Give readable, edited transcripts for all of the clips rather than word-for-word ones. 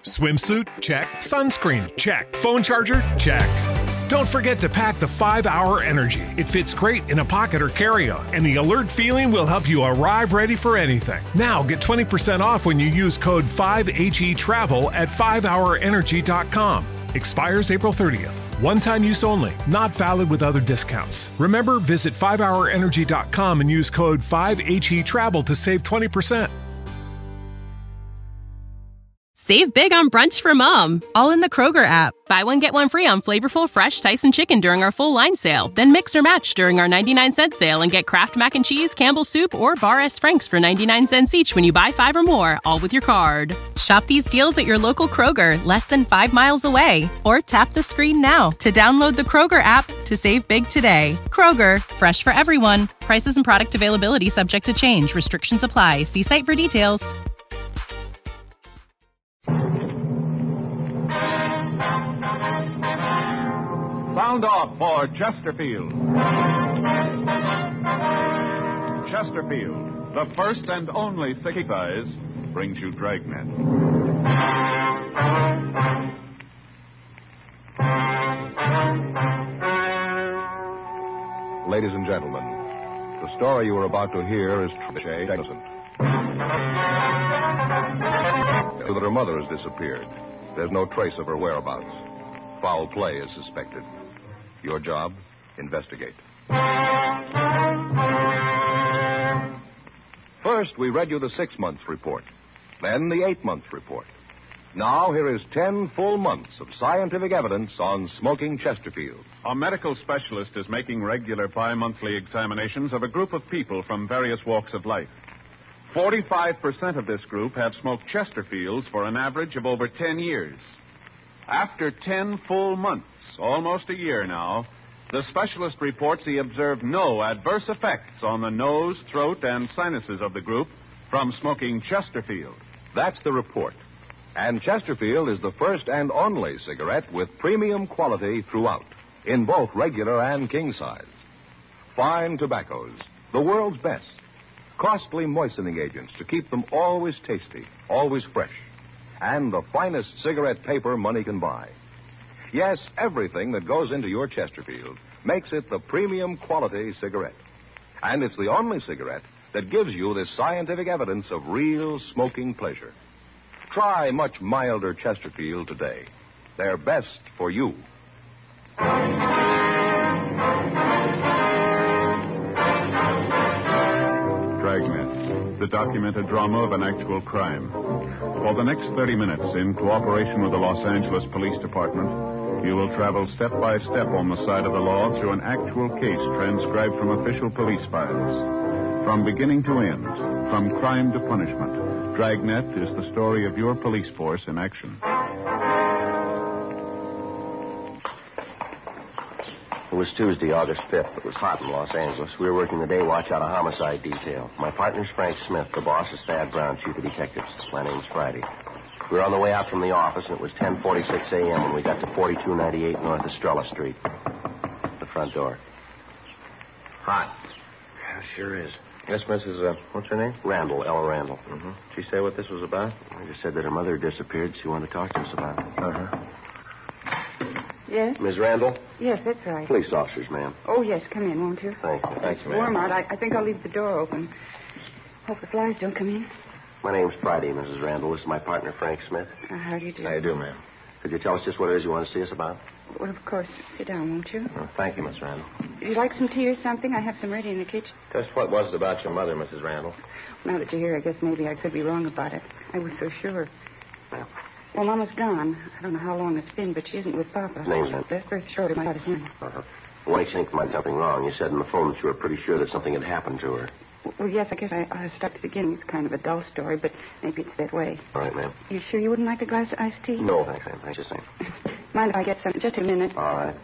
Swimsuit? Check. Sunscreen? Check. Phone charger? Check. Don't forget to pack the 5-Hour Energy. It fits great in a pocket or carry-on, and the alert feeling will help you arrive ready for anything. Now get 20% off when you use code 5HETRAVEL at 5hourenergy.com. Expires April 30th. One-time use only. Not valid with other discounts. Remember, visit 5hourenergy.com and use code 5HETRAVEL to save 20%. Save big on brunch for mom, all in the Kroger app. Buy one, get one free on flavorful, fresh Tyson chicken during our full line sale. Then mix or match during our 99-cent sale and get Kraft Mac and Cheese, Campbell's Soup, or Bar S. Frank's for 99 cents each when you buy 5 or more, all with your card. Shop these deals at your local Kroger, less than 5 miles away. Or tap the screen now to download the Kroger app to save big today. Kroger, fresh for everyone. Prices and product availability subject to change. Restrictions apply. See site for details. Sound off for Chesterfield. Chesterfield, the first and only thick size, brings you Dragnet. Ladies and gentlemen, the story you are about to hear is innocent. That her mother has disappeared. There's no trace of her whereabouts. Foul play is suspected. Your job, investigate. First, we read you the 6-month report, then the 8-month report. Now, here is 10 full months of scientific evidence on smoking Chesterfield. A medical specialist is making regular bi-monthly examinations of a group of people from various walks of life. 45% of this group have smoked Chesterfields for an average of over 10 years. After 10 full months, almost a year now, the specialist reports he observed no adverse effects on the nose, throat, and sinuses of the group from smoking Chesterfield. That's the report. And Chesterfield is the first and only cigarette with premium quality throughout, in both regular and king size. Fine tobaccos, the world's best. Costly moistening agents to keep them always tasty, always fresh. And the finest cigarette paper money can buy. Yes, everything that goes into your Chesterfield makes it the premium quality cigarette. And it's the only cigarette that gives you this scientific evidence of real smoking pleasure. Try much milder Chesterfield today. They're best for you. Dragnet, the documented drama of an actual crime. For the next 30 minutes, in cooperation with the Los Angeles Police Department, you will travel step by step on the side of the law through an actual case transcribed from official police files. From beginning to end, from crime to punishment, Dragnet is the story of your police force in action. It was Tuesday, August 5th. It was hot in Los Angeles. We were working the day watch out of homicide detail. My partner's Frank Smith. The boss is Thad Brown, chief of detectives. My name's Friday. We were on the way out from the office, and it was 10:46 a.m. when we got to 4298 North Estrella Street. The front door. Hot. Yeah, sure is. Yes, Mrs. What's her name? Randall, Ella Randall. Mm-hmm. Did she say what this was about? I just said that her mother disappeared. She wanted to talk to us about it. Uh-huh. Yes? Ms. Randall? Yes, that's right. Police officers, ma'am. Oh, yes, come in, won't you? Thank you. Thanks, ma'am. Warm out. I think I'll leave the door open. Hope the flies don't come in. My name's Friday, Mrs. Randall. This is my partner, Frank Smith. How do you do? How you do, ma'am? Could you tell us just what it is you want to see us about? Well, of course. Sit down, won't you? Oh, thank you, Miss Randall. Would you like some tea or something? I have some ready in the kitchen. Just what was it about your mother, Mrs. Randall? Now that you're here, I guess maybe I could be wrong about it. I was so sure. Yeah. Well, Mama's gone. I don't know how long it's been, but she isn't with Papa. Name's Aunt. That's very short of my him. Uh-huh. What makes you think there might be something wrong? You said on the phone that you were pretty sure that something had happened to her. Well, yes, I guess I'll start at the beginning. It's kind of a dull story, but maybe it's that way. All right, ma'am. You sure you wouldn't like a glass of iced tea? No, thanks, ma'am. Thanks, just saying. Mind if I get some? Just a minute. All right.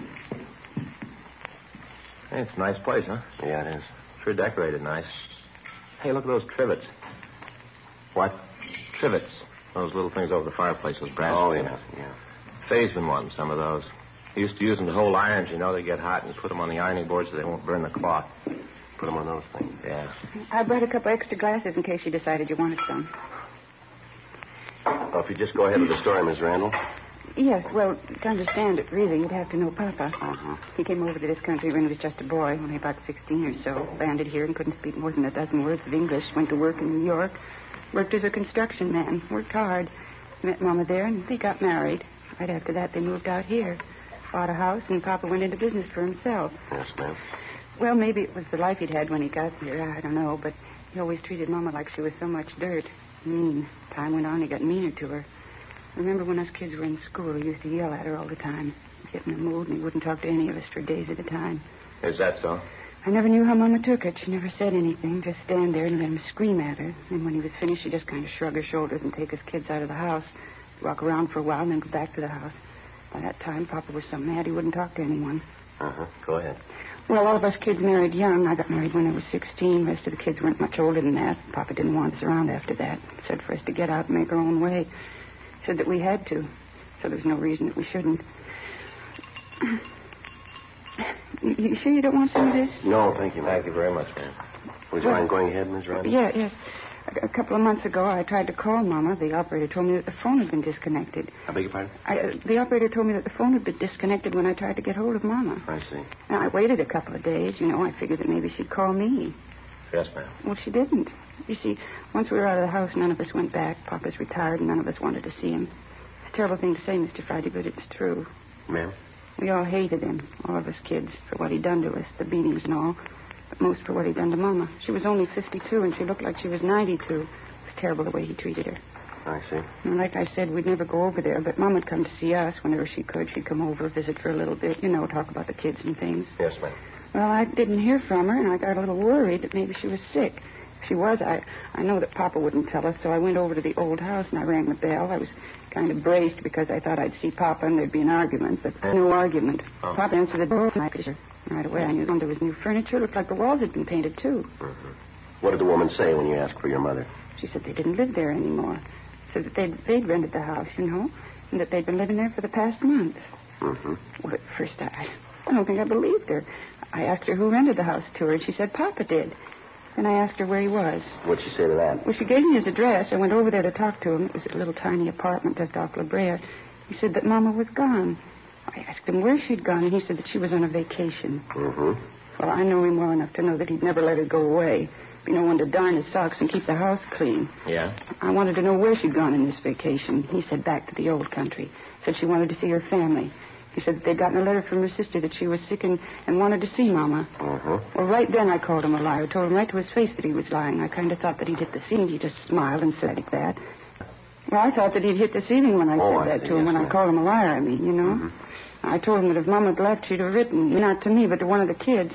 Hey, it's a nice place, huh? Yeah, it is. Sure decorated nice. Hey, look at those trivets. What? Trivets. Those little things over the fireplace, those brass Oh, things. yeah. Faye's been wanting some of those. He used to use them to hold irons, you know. They get hot, and put them on the ironing board so they won't burn the cloth. Put them on those things. Yeah. I brought a couple extra glasses in case you decided you wanted some. Well, if you just go ahead with the story, Miss Randall. Yes, well, to understand it, really, you'd have to know Papa. He came over to this country when he was just a boy, only about 16 or so. Landed here and couldn't speak more than a dozen words of English. Went to work in New York. Worked as a construction man. Worked hard. Met Mama there, and they got married. Right after that, they moved out here. Bought a house, and Papa went into business for himself. Yes, ma'am. Well, maybe it was the life he'd had when he got here. I don't know, but he always treated Mama like she was so much dirt. Mean. Time went on, he got meaner to her. I remember when us kids were in school, he used to yell at her all the time. He'd get in a mood, and he wouldn't talk to any of us for days at a time. Is that so? I never knew how Mama took it. She never said anything, just stand there and let him scream at her. And when he was finished, she'd just kind of shrug her shoulders and take us kids out of the house. Walk around for a while and then go back to the house. By that time, Papa was so mad he wouldn't talk to anyone. Go ahead. Well, all of us kids married young. I got married when I was 16. The rest of the kids weren't much older than that. Papa didn't want us around after that. Said for us to get out and make our own way. Said that we had to. So there was no reason that we shouldn't. You sure you don't want some of this? No, thank you, ma'am. Thank you very much, ma'am. Would you mind going ahead, Miss Randall? Yes. A couple of months ago, I tried to call Mama. The operator told me that the phone had been disconnected. I beg your pardon? The operator told me that the phone had been disconnected when I tried to get hold of Mama. I see. Now, I waited a couple of days. I figured that maybe she'd call me. Yes, ma'am. Well, she didn't. You see, once we were out of the house, none of us went back. Papa's retired, and none of us wanted to see him. It's a terrible thing to say, Mr. Friday, but it's true. Ma'am? We all hated him, all of us kids, for what he'd done to us, the beatings and all. But most for what he'd done to Mama. She was only 52, and she looked like she was 92. Terrible the way he treated her. I see. And like I said, we'd never go over there, but Mom would come to see us whenever she could. She'd come over, visit for a little bit, talk about the kids and things. Yes, ma'am. Well, I didn't hear from her, and I got a little worried that maybe she was sick. If she was, I know that Papa wouldn't tell us, so I went over to the old house and I rang the bell. I was kind of braced because I thought I'd see Papa and there'd be an argument, but no argument. Papa answered the door, and right away I knew there was new furniture. It looked like the walls had been painted, too. What did the woman say when you asked for your mother? She said they didn't live there anymore. Said that they'd rented the house, and that they'd been living there for the past month. Well, at first, I don't think I believed her. I asked her who rented the house to her, and she said Papa did. Then I asked her where he was. What'd she say to that? Well, she gave me his address. I went over there to talk to him. It was a little tiny apartment just off La Brea. He said that Mama was gone. I asked him where she'd gone, and he said that she was on a vacation. Well, I know him well enough to know that he'd never let her go away. Be no one to darn his socks and keep the house clean. Yeah? I wanted to know where she'd gone in this vacation. He said back to the old country. Said she wanted to see her family. He said that they'd gotten a letter from her sister that she was sick and wanted to see Mama. Well, right then I called him a liar. Told him right to his face that he was lying. I kind of thought that he'd hit the ceiling. He just smiled and said like that. Well, I thought that he'd hit the ceiling when I said that to him, when I called him a liar, I mean, I told him that if Mama had left, she'd have written, not to me, but to one of the kids.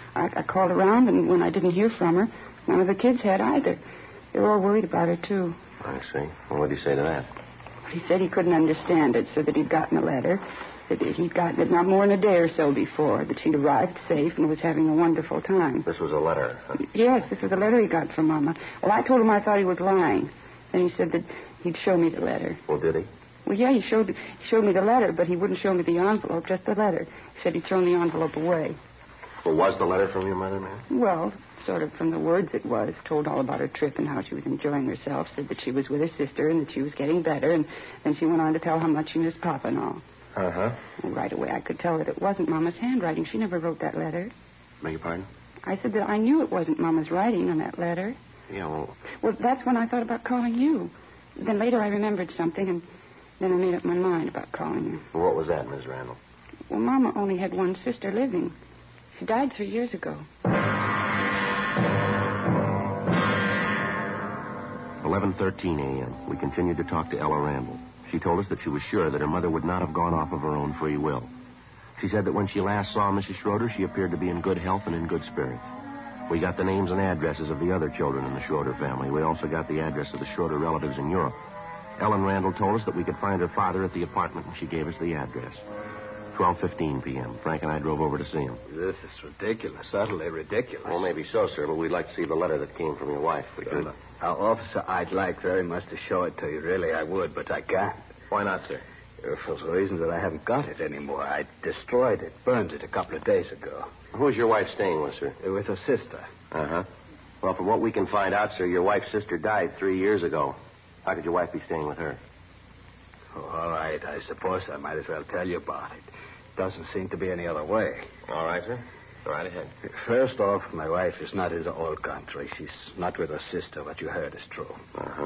I called around, and when I didn't hear from her, none of the kids had either. They were all worried about her, too. I see. Well, what did he say to that? He said he couldn't understand it, so that he'd gotten a letter, that he'd gotten it not more than a day or so before, that she'd arrived safe and was having a wonderful time. This was a letter, huh? Yes, this was a letter he got from Mama. Well, I told him I thought he was lying. Then he said that he'd show me the letter. Well, did he? Well, yeah, he showed me the letter, but he wouldn't show me the envelope, just the letter. He said he'd thrown the envelope away. Well, was the letter from your mother, ma'am? Well, sort of from the words it was. Told all about her trip and how she was enjoying herself. Said that she was with her sister and that she was getting better. And then she went on to tell how much she missed Papa and all. And right away I could tell that it wasn't Mama's handwriting. She never wrote that letter. Beg your pardon? I said that I knew it wasn't Mama's writing on that letter. Yeah, well... Well, that's when I thought about calling you. Then later I remembered something, and then I made up my mind about calling you. Well, what was that, Miss Randall? Well, Mama only had one sister living. She died 3 years ago. 11:13 a.m. We continued to talk to Ella Randall. She told us that she was sure that her mother would not have gone off of her own free will. She said that when she last saw Mrs. Schroeder, she appeared to be in good health and in good spirits. We got the names and addresses of the other children in the Schroeder family. We also got the address of the Schroeder relatives in Europe. Ellen Randall told us that we could find her father at the apartment, and she gave us the address. 12:15 p.m. Frank and I drove over to see him. This is ridiculous, utterly ridiculous. Well, maybe so, sir, but we'd like to see the letter that came from your wife. We could. Now, officer, I'd like very much to show it to you. Really, I would, but I can't. Why not, sir? For the reason that I haven't got it anymore. I destroyed it, burned it a couple of days ago. Who's your wife staying with, sir? With her sister. Well, from what we can find out, sir, your wife's sister died 3 years ago. How could your wife be staying with her? Oh, all right. I suppose I might as well tell you about it. Doesn't seem to be any other way. All right, sir. Go right ahead. First off, my wife is not in the old country. She's not with her sister. What you heard is true. Uh-huh.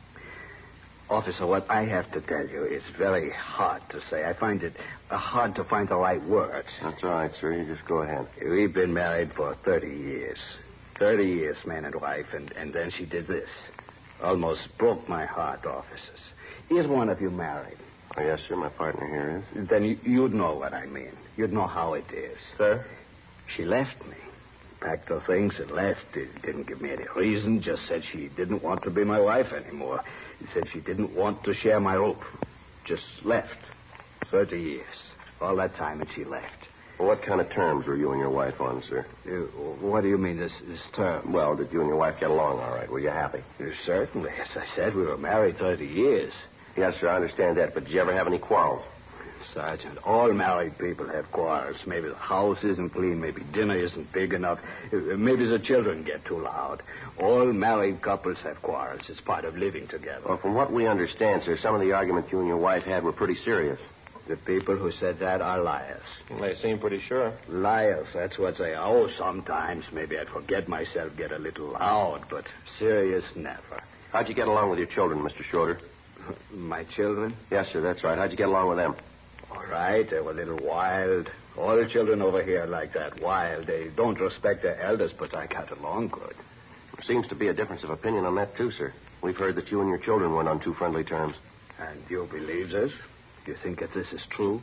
Officer, what I have to tell you is very hard to say. I find it hard to find the right words. That's all right, sir. You just go ahead. We've been married for 30 years. 30 years, man and wife, and then she did this. Almost broke my heart, officers. Is one of you married? Oh, yes, sir. My partner here is. Then you'd know what I mean. You'd know how it is. Sir? She left me. Packed her things and left. Didn't give me any reason. Just said she didn't want to be my wife anymore. Said she didn't want to share my roof. Just left. 30 years. All that time and she left. Well, what kind of terms were you and your wife on, sir? What do you mean, this term? Well, did you and your wife get along all right? Were you happy? Certainly. As I said, we were married 30 years. Yes, sir, I understand that. But did you ever have any quarrels? Sergeant, all married people have quarrels. Maybe the house isn't clean. Maybe dinner isn't big enough. Maybe the children get too loud. All married couples have quarrels. It's part of living together. Well, from what we understand, sir, some of the arguments you and your wife had were pretty serious. The people who said that are liars. Well, they seem pretty sure. Liars, that's what they are. Oh, sometimes maybe I'd forget myself, get a little loud, but serious, never. How'd you get along with your children, Mr. Schroeder? My children? Yes, sir, that's right. How'd you get along with them? All right, they were a little wild. All the children over here are like that, wild. They don't respect their elders, but I got along good. There seems to be a difference of opinion on that, too, sir. We've heard that you and your children weren't on too friendly terms. And you believe this? You think that this is true?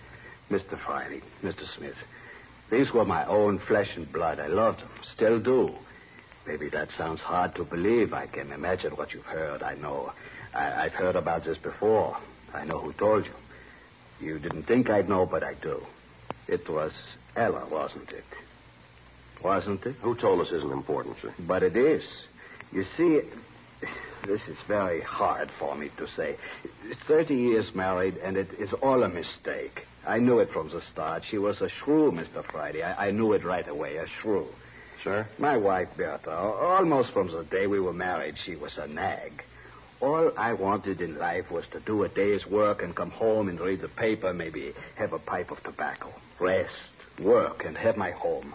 Mr. Friday, Mr. Smith, these were my own flesh and blood. I loved them, still do. Maybe that sounds hard to believe. I can imagine what you've heard. I know. I've heard about this before. I know who told you. You didn't think I'd know, but I do. It was Ella, wasn't it? Wasn't it? Who told us isn't important, sir. But it is. You see, this is very hard for me to say. 30 years married, and it is all a mistake. I knew it from the start. She was a shrew, Mr. Friday. I knew it right away, a shrew. Sir? My wife, Bertha, almost from the day we were married, she was a nag. All I wanted in life was to do a day's work and come home and read the paper, maybe have a pipe of tobacco, rest, work, and have my home.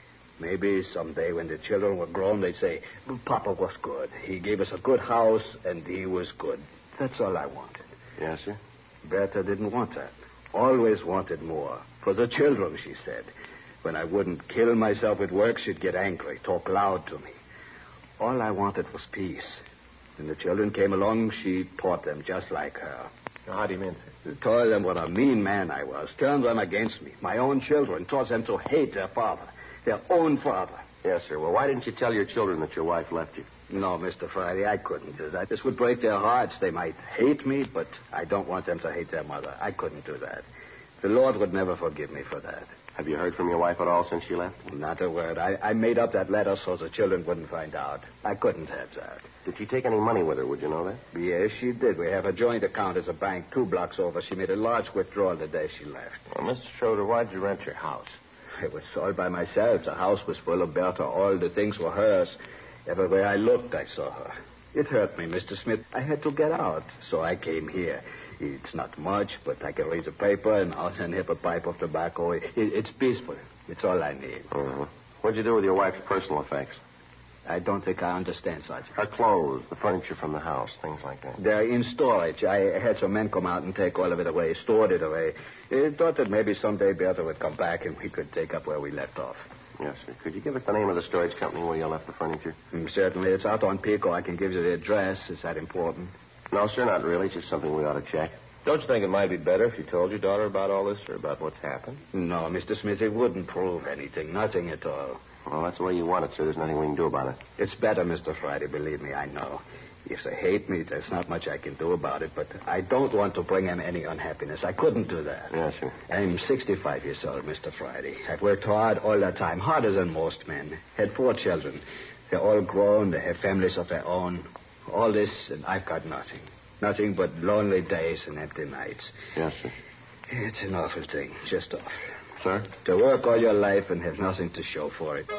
Maybe someday when the children were grown, they'd say, Papa was good. He gave us a good house, and he was good. That's all I wanted. Yes, sir? Bertha didn't want that. Always wanted more. For the children, she said. When I wouldn't kill myself with work, she'd get angry, talk loud to me. All I wanted was peace. When the children came along, she taught them just like her. How do you mean, sir? Told them what a mean man I was. Turned them against me. My own children. Taught them to hate their father. Their own father. Yes, sir. Well, why didn't you tell your children that your wife left you? No, Mr. Friday, I couldn't do that. This would break their hearts. They might hate me, but I don't want them to hate their mother. I couldn't do that. The Lord would never forgive me for that. Have you heard from your wife at all since she left? Not a word. I made up that letter so the children wouldn't find out. I couldn't have that. Did she take any money with her? Would you know that? Yes, she did. We have a joint account as a bank 2 blocks over. She made a large withdrawal the day she left. Well, Mr. Schroeder, why'd you rent your house? It was all by myself. The house was full of Bertha. All the things were hers. Everywhere I looked, I saw her. It hurt me, Mr. Smith. I had to get out, so I came here. It's not much, but I can read the paper and have a pipe of tobacco. It's peaceful. It's all I need. Uh-huh. What'd you do with your wife's personal effects? I don't think I understand, Sergeant. Her clothes, the furniture from the house, things like that. They're in storage. I had some men come out and take all of it away, stored it away. I thought that maybe someday Bertha would come back and we could take up where we left off. Yes, sir. Could you give us the name of the storage company where you left the furniture? Certainly. It's out on Pico. I can give you the address. Is that important? No, sir, not really. It's just something we ought to check. Don't you think it might be better if you told your daughter about all this or about what's happened? No, Mr. Smith, it wouldn't prove anything. Nothing at all. Well, that's the way you want it, sir. There's nothing we can do about it. It's better, Mr. Friday, believe me, I know. If they hate me, there's not much I can do about it, but I don't want to bring them any unhappiness. I couldn't do that. Yes, sir. I'm 65 years old, Mr. Friday. I've worked hard all the time, harder than most men. Had 4 children. They're all grown. They have families of their own. All this, and I've got nothing. Nothing but lonely days and empty nights. Yes, sir. It's an awful thing, just awful. Sir? To work all your life and have nothing to show for it.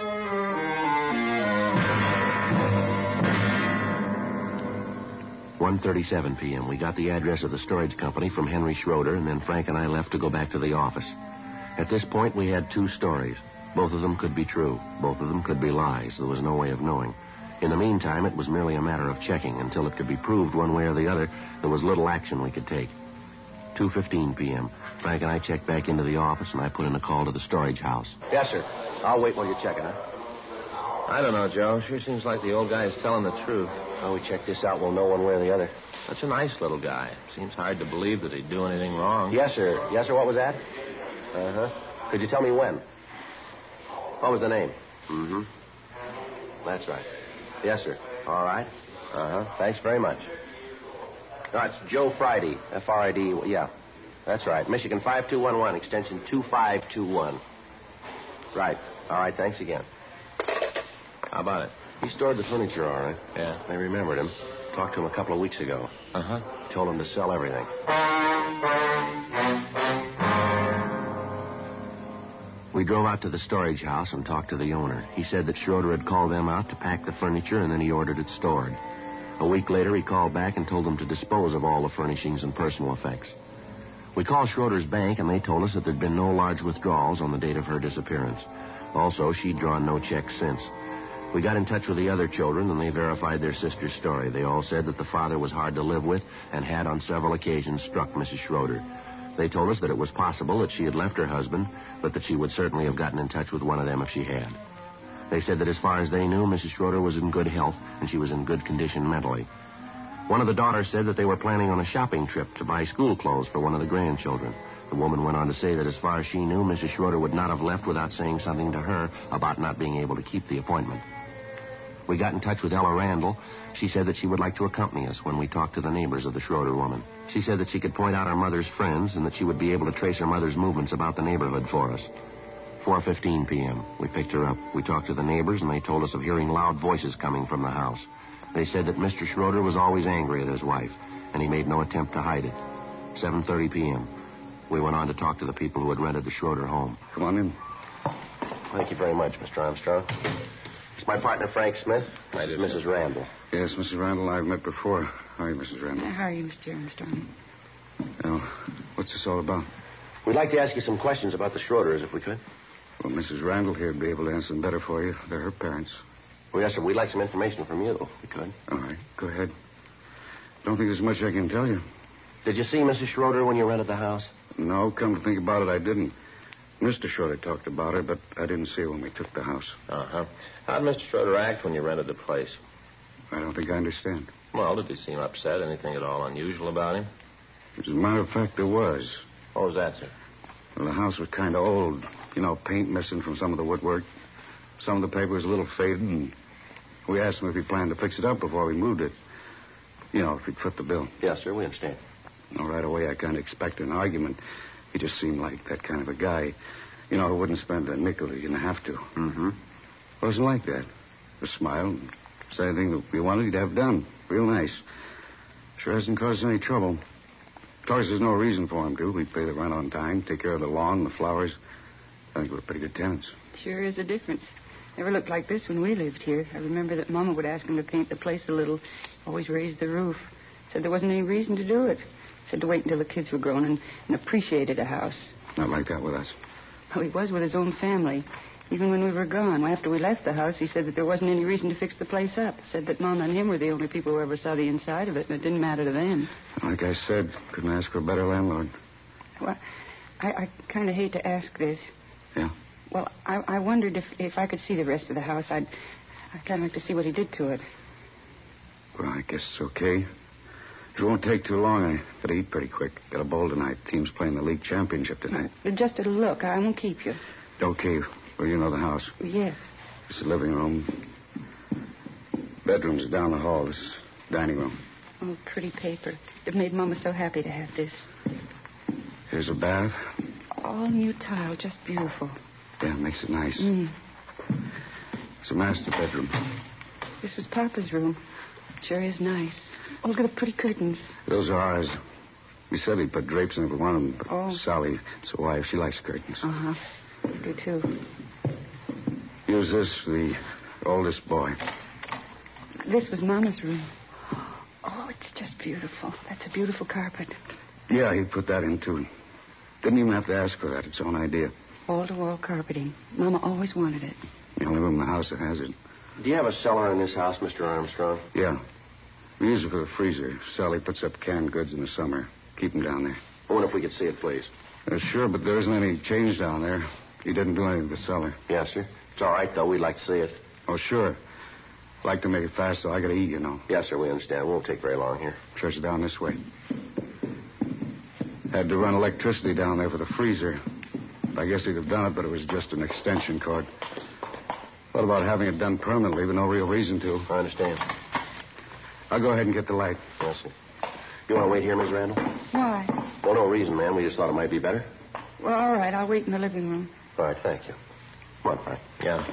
1:37 p.m. We got the address of the storage company from Henry Schroeder, and then Frank and I left to go back to the office. At this point, we had 2 stories. Both of them could be true. Both of them could be lies. There was no way of knowing. In the meantime, it was merely a matter of checking. Until it could be proved one way or the other, there was little action we could take. 2:15 p.m. Frank and I checked back into the office, and I put in a call to the storage house. Yes, sir. I'll wait while you're checking, huh? I don't know, Joe. Sure seems like the old guy is telling the truth. Well, we check this out, we'll know one way or the other. Such a nice little guy. Seems hard to believe that he'd do anything wrong. Yes, sir. Yes, sir. What was that? Uh-huh. Could you tell me when? What was the name? Mm-hmm. That's right. Yes, sir. All right. Uh-huh. Thanks very much. No, it's Joe Friday. F-R-I-D. Yeah. That's right. Michigan 5211, extension 2521. Right. All right. Thanks again. How about it? He stored the furniture, all right. Yeah. I remembered him. Talked to him a couple of weeks ago. Uh-huh. Told him to sell everything. We drove out to the storage house and talked to the owner. He said that Schroeder had called them out to pack the furniture, and then he ordered it stored. A week later, he called back and told them to dispose of all the furnishings and personal effects. We called Schroeder's bank, and they told us that there'd been no large withdrawals on the date of her disappearance. Also, she'd drawn no checks since. We got in touch with the other children, and they verified their sister's story. They all said that the father was hard to live with and had on several occasions struck Mrs. Schroeder. They told us that it was possible that she had left her husband, but that she would certainly have gotten in touch with one of them if she had. They said that as far as they knew, Mrs. Schroeder was in good health, and she was in good condition mentally. One of the daughters said that they were planning on a shopping trip to buy school clothes for one of the grandchildren. The woman went on to say that as far as she knew, Mrs. Schroeder would not have left without saying something to her about not being able to keep the appointment. We got in touch with Ella Randall. She said that she would like to accompany us when we talked to the neighbors of the Schroeder woman. She said that she could point out our mother's friends and that she would be able to trace her mother's movements about the neighborhood for us. 4:15 p.m. We picked her up. We talked to the neighbors, and they told us of hearing loud voices coming from the house. They said that Mr. Schroeder was always angry at his wife, and he made no attempt to hide it. 7:30 p.m. We went on to talk to the people who had rented the Schroeder home. Come on in. Thank you very much, Mr. Armstrong. It's my partner, Frank Smith. Hi, This is Mrs. Randall. Yes, Mrs. Randall, I've met before. How are you, Mrs. Randall? How are you, Mr. Armstrong? Well, what's this all about? We'd like to ask you some questions about the Schroeders, if we could. Well, Mrs. Randall here would be able to answer them better for you. They're her parents. Well, yes, sir. We'd like some information from you, if we could. All right, go ahead. Don't think there's much I can tell you. Did you see Mrs. Schroeder when you rented the house? No, come to think about it, I didn't. Mr. Schroeder talked about her, but I didn't see her when we took the house. Uh-huh. How'd Mr. Schroeder act when you rented the place? I don't think I understand. Well, did he seem upset? Anything at all unusual about him? As a matter of fact, there was. What was that, sir? Well, the house was kind of old. You know, paint missing from some of the woodwork. Some of the paper was a little faded, and we asked him if he planned to fix it up before we moved it. You know, if he'd foot the bill. Yes, sir. We understand. Well, right away, I kind of expected an argument. He just seemed like that kind of a guy. You know, who wouldn't spend a nickel he didn't have to. Mm-hmm. Wasn't like that. Just smiled and said anything that we wanted, he'd have done. Real nice. Sure hasn't caused any trouble. Of course, there's no reason for him to. We pay the rent on time, take care of the lawn, the flowers. I think we're pretty good tenants. Sure is a difference. Never looked like this when we lived here. I remember that Mama would ask him to paint the place a little. Always raised the roof. Said there wasn't any reason to do it. Said to wait until the kids were grown and appreciated a house. Not like that with us. Well, he was with his own family. Even when we were gone, after we left the house, he said that there wasn't any reason to fix the place up. Said that Mama and him were the only people who ever saw the inside of it, and it didn't matter to them. Like I said, couldn't ask for a better landlord. Well, I kind of hate to ask this. Yeah? Well, I wondered if I could see the rest of the house. I'd kind of like to see what he did to it. Well, I guess it's okay. It won't take too long. I gotta eat pretty quick. Got a bowl tonight. Team's playing the league championship tonight. Just a look. I won't keep you. Okay. Well, you know the house. Yes. This is the living room. Bedroom's down the hall. This is dining room. Oh, pretty paper. It made Mama so happy to have this. Here's a bath. All new tile. Just beautiful. Yeah, makes it nice. It's a master bedroom. This was Papa's room. Sure is nice. Oh, look at the pretty curtains. Those are ours. We said he'd put drapes in every one of them, but Sally, it's a wife. She likes curtains. Uh-huh. I do, too. Use this for the oldest boy. This was Mama's room. Oh, it's just beautiful. That's a beautiful carpet. Yeah, he put that in, too. Didn't even have to ask for that. It's own idea. Wall-to-wall carpeting. Mama always wanted it. The only room in the house that has it. Do you have a cellar in this house, Mr. Armstrong? Yeah. We use it for the freezer. Sally puts up canned goods in the summer. Keep them down there. I wonder if we could see it, please. Sure, but there isn't any change down there. He didn't do anything to the cellar. Yes, sir. It's all right, though. We'd like to see it. Oh, sure. Like to make it fast, so I gotta eat, you know. Yes, sir, we understand. It won't take very long here. Shuts down this way. Had to run electricity down there for the freezer. I guess he'd have done it, but it was just an extension cord. Thought about having it done permanently, but no real reason to. I understand. I'll go ahead and get the light. Yes, sir. You want to wait here, Miss Randall? Why? Well, no reason, ma'am. We just thought it might be better. Well, all right. I'll wait in the living room. All right, thank you. Come on, Frank. Yeah.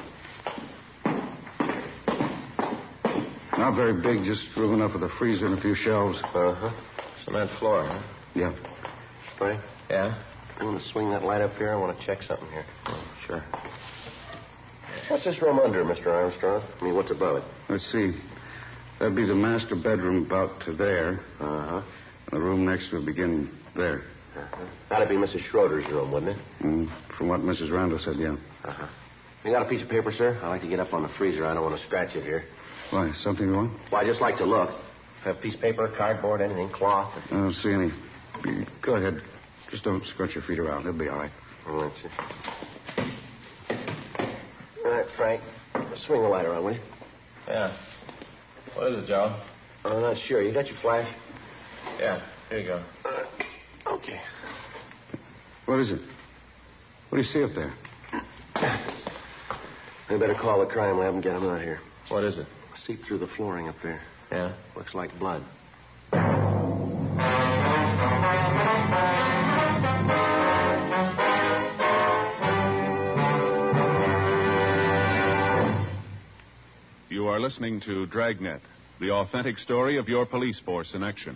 Not very big, just room enough for the freezer and a few shelves. Uh-huh. Cement floor, huh? Yeah. Frank? Yeah? You want to swing that light up here? I want to check something here. Oh, sure. What's this room under, Mr. Armstrong? I mean, what's above it? Let's see. That'd be the master bedroom about to there. Uh-huh. And the room next would begin there. Uh-huh. That'd be Mrs. Schroeder's room, wouldn't it? From what Mrs. Randall said, yeah. Uh-huh. You got a piece of paper, sir? I'd like to get up on the freezer. I don't want to scratch it here. Why, something you want? Well, I'd just like to look. Have a piece of paper, cardboard, anything, cloth. I don't see any. Go ahead. Just don't scratch your feet around. It'll be all right. All right, sir. All right, Frank. Swing the light around, will you? Yeah. What is it, Joe? I'm not sure. You got your flash? Yeah, here you go. Okay. What is it? What do you see up there? We better call the crime lab and get them out here. What is it? See through the flooring up there. Yeah? Looks like blood. You are listening to Dragnet, the authentic story of your police force in action.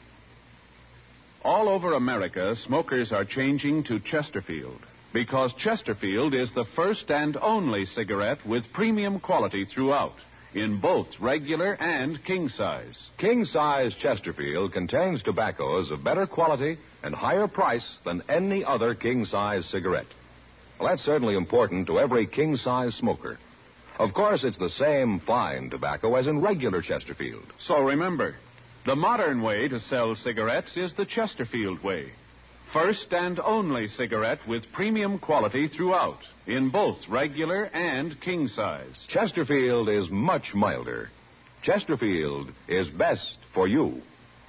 All over America, smokers are changing to Chesterfield because Chesterfield is the first and only cigarette with premium quality throughout, in both regular and king size. King size Chesterfield contains tobaccos of better quality and higher price than any other king size cigarette. Well, that's certainly important to every king size smoker. Of course, it's the same fine tobacco as in regular Chesterfield. So remember, the modern way to sell cigarettes is the Chesterfield way. First and only cigarette with premium quality throughout, in both regular and king size. Chesterfield is much milder. Chesterfield is best for you.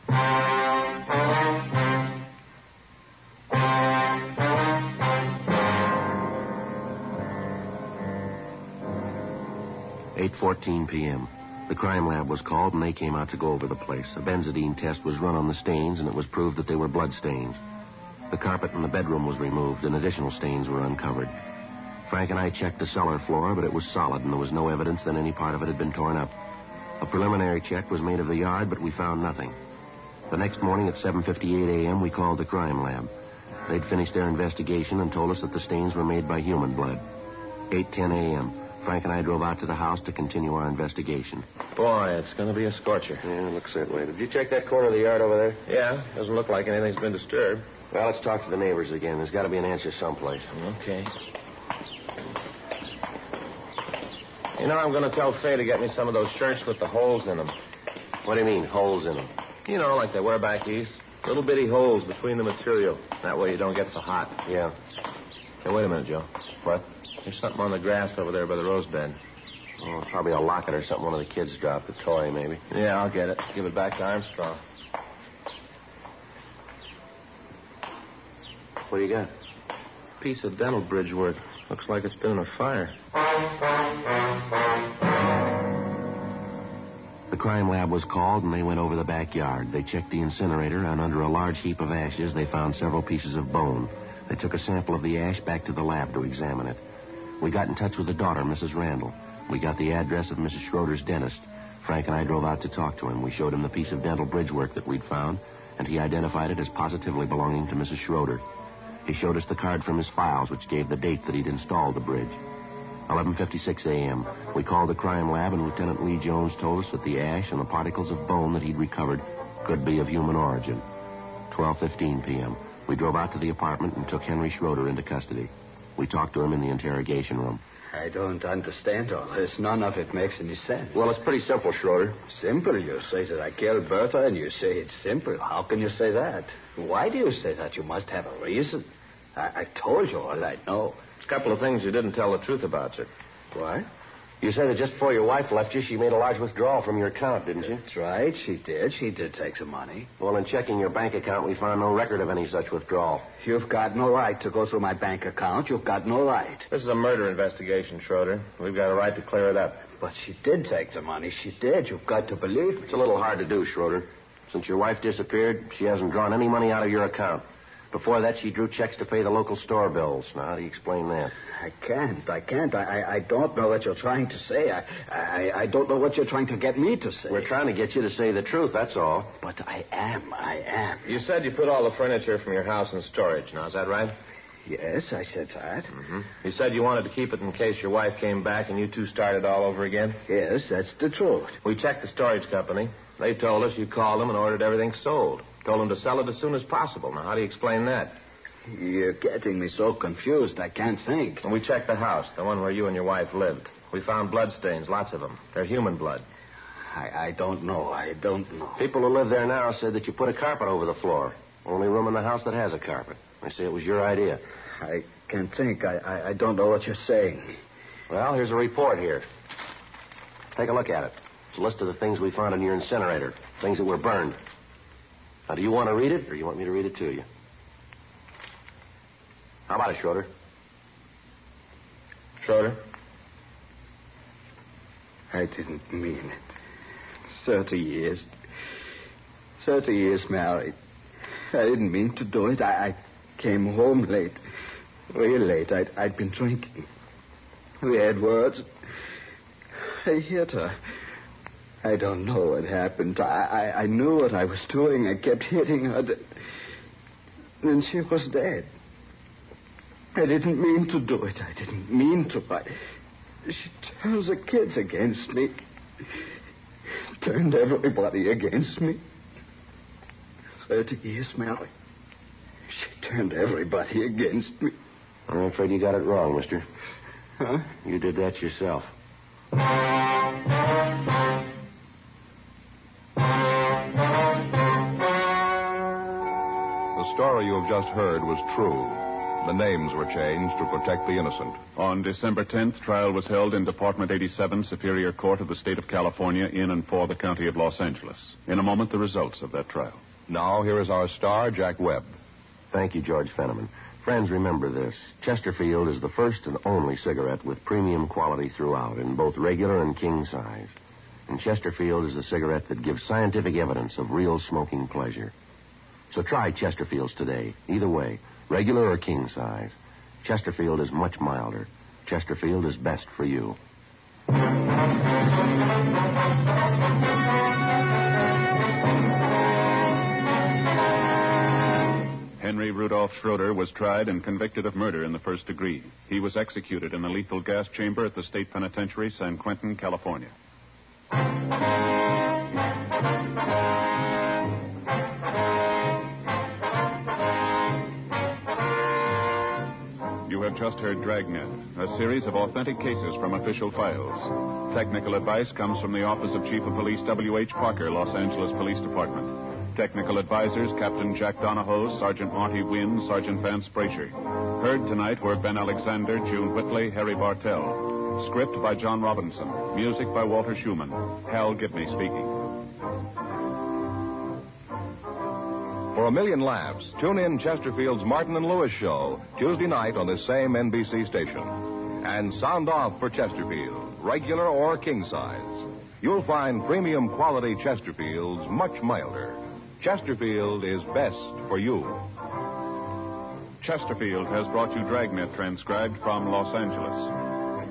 8:14 p.m. The crime lab was called, and they came out to go over the place. A benzodine test was run on the stains, and it was proved that they were blood stains. The carpet in the bedroom was removed, and additional stains were uncovered. Frank and I checked the cellar floor, but it was solid, and there was no evidence that any part of it had been torn up. A preliminary check was made of the yard, but we found nothing. The next morning at 7:58 a.m., we called the crime lab. They'd finished their investigation and told us that the stains were made by human blood. 8:10 a.m., Frank and I drove out to the house to continue our investigation. Boy, it's going to be a scorcher. Yeah, it looks that way. Did you check that corner of the yard over there? Yeah, doesn't look like anything's been disturbed. Well, let's talk to the neighbors again. There's got to be an answer someplace. Okay. You know, I'm going to tell Faye to get me some of those shirts with the holes in them. What do you mean, holes in them? You know, like they wear back east. Little bitty holes between the material. That way you don't get so hot. Yeah. Hey, wait a minute, Joe. What? There's something on the grass over there by the rose bed. Oh, probably a locket or something one of the kids dropped. A toy, maybe. Yeah, I'll get it. Give it back to Armstrong. What do you got? Piece of dental bridge work. Looks like it's been in a fire. The crime lab was called, and they went over the backyard. They checked the incinerator, and under a large heap of ashes, they found several pieces of bone. They took a sample of the ash back to the lab to examine it. We got in touch with the daughter, Mrs. Randall. We got the address of Mrs. Schroeder's dentist. Frank and I drove out to talk to him. We showed him the piece of dental bridge work that we'd found, and he identified it as positively belonging to Mrs. Schroeder. He showed us the card from his files, which gave the date that he'd installed the bridge. 11:56 a.m. We called the crime lab, and Lieutenant Lee Jones told us that the ash and the particles of bone that he'd recovered could be of human origin. 12:15 p.m. We drove out to the apartment and took Henry Schroeder into custody. We talked to him in the interrogation room. I don't understand all this. None of it makes any sense. Well, it's pretty simple, Schroeder. Simple? You say that I killed Bertha, and you say it's simple. How can you say that? Why do you say that? You must have a reason. I told you all I know. There's a couple of things you didn't tell the truth about, sir. What? You said that just before your wife left you, she made a large withdrawal from your account, didn't you? That's right. She did. She did take some money. Well, in checking your bank account, we found no record of any such withdrawal. You've got no right to go through my bank account. You've got no right. This is a murder investigation, Schroeder. We've got a right to clear it up. But she did take the money. She did. You've got to believe me. It's a little hard to do, Schroeder. Since your wife disappeared, she hasn't drawn any money out of your account. Before that, she drew checks to pay the local store bills. Now, how do you explain that? I can't. I don't know what you're trying to say. I don't know what you're trying to get me to say. We're trying to get you to say the truth, that's all. But I am. You said you put all the furniture from your house in storage. Now, is that right? Yes, I said that. Mm-hmm. You said you wanted to keep it in case your wife came back and you two started all over again? Yes, that's the truth. We checked the storage company. They told us you called them and ordered everything sold. Told them to sell it as soon as possible. Now, how do you explain that? You're getting me so confused, I can't think. And we checked the house, the one where you and your wife lived. We found bloodstains, lots of them. They're human blood. I don't know. I don't know. People who live there now said that you put a carpet over the floor. Only room in the house that has a carpet. They say it was your idea. I can't think. I don't know what you're saying. Well, here's a report here. Take a look at it. It's a list of the things we found in your incinerator. Things that were burned. Now, do you want to read it, or do you want me to read it to you? How about it, Schroeder? Schroeder? I didn't mean it. 30 years. 30 years married. I didn't mean to do it. I came home late. Real late. I'd been drinking. We had words. I hit her. I don't know what happened. I knew what I was doing. I kept hitting her. Then she was dead. I didn't mean to do it. I didn't mean to. She turns the kids against me. Turned everybody against me. 30 years married. She turned everybody against me. I'm afraid you got it wrong, mister. Huh? You did that yourself. The story you have just heard was true. The names were changed to protect the innocent. On December 10th, trial was held in Department 87, Superior Court of the State of California, in and for the County of Los Angeles. In a moment, the results of that trial. Now, here is our star, Jack Webb. Thank you, George Fenneman. Friends, remember this. Chesterfield is the first and only cigarette with premium quality throughout, in both regular and king size. And Chesterfield is the cigarette that gives scientific evidence of real smoking pleasure. So try Chesterfields today. Either way, regular or king size. Chesterfield is much milder. Chesterfield is best for you. Henry Rudolph Schroeder was tried and convicted of murder in the first degree. He was executed in a lethal gas chamber at the State Penitentiary, San Quentin, California. You have just heard Dragnet, a series of authentic cases from official files. Technical advice comes from the Office of Chief of Police W.H. Parker, Los Angeles Police Department. Technical advisors, Captain Jack Donahoe, Sergeant Monty Wynn, Sergeant Vance Brasher. Heard tonight were Ben Alexander, June Whitley, Harry Bartell. Script by John Robinson. Music by Walter Schumann. Hal Gibney speaking. For a million laughs, tune in Chesterfield's Martin and Lewis show, Tuesday night on this same NBC station. And sound off for Chesterfield, regular or king size. You'll find premium quality Chesterfields much milder. Chesterfield is best for you. Chesterfield has brought you Dragnet, transcribed from Los Angeles.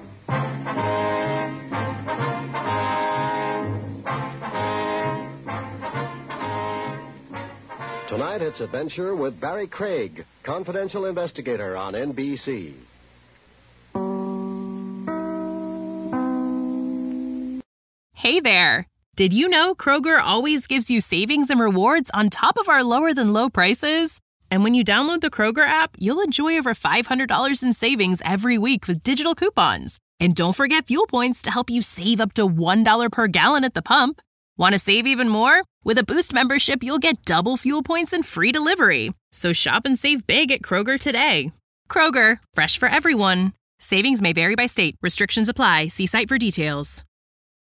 Tonight it's Adventure with Barry Craig, confidential investigator on NBC. Hey there! Did you know Kroger always gives you savings and rewards on top of our lower-than-low prices? And when you download the Kroger app, you'll enjoy over $500 in savings every week with digital coupons. And don't forget fuel points to help you save up to $1 per gallon at the pump. Want to save even more? With a Boost membership, you'll get double fuel points and free delivery. So shop and save big at Kroger today. Kroger, fresh for everyone. Savings may vary by state. Restrictions apply. See site for details.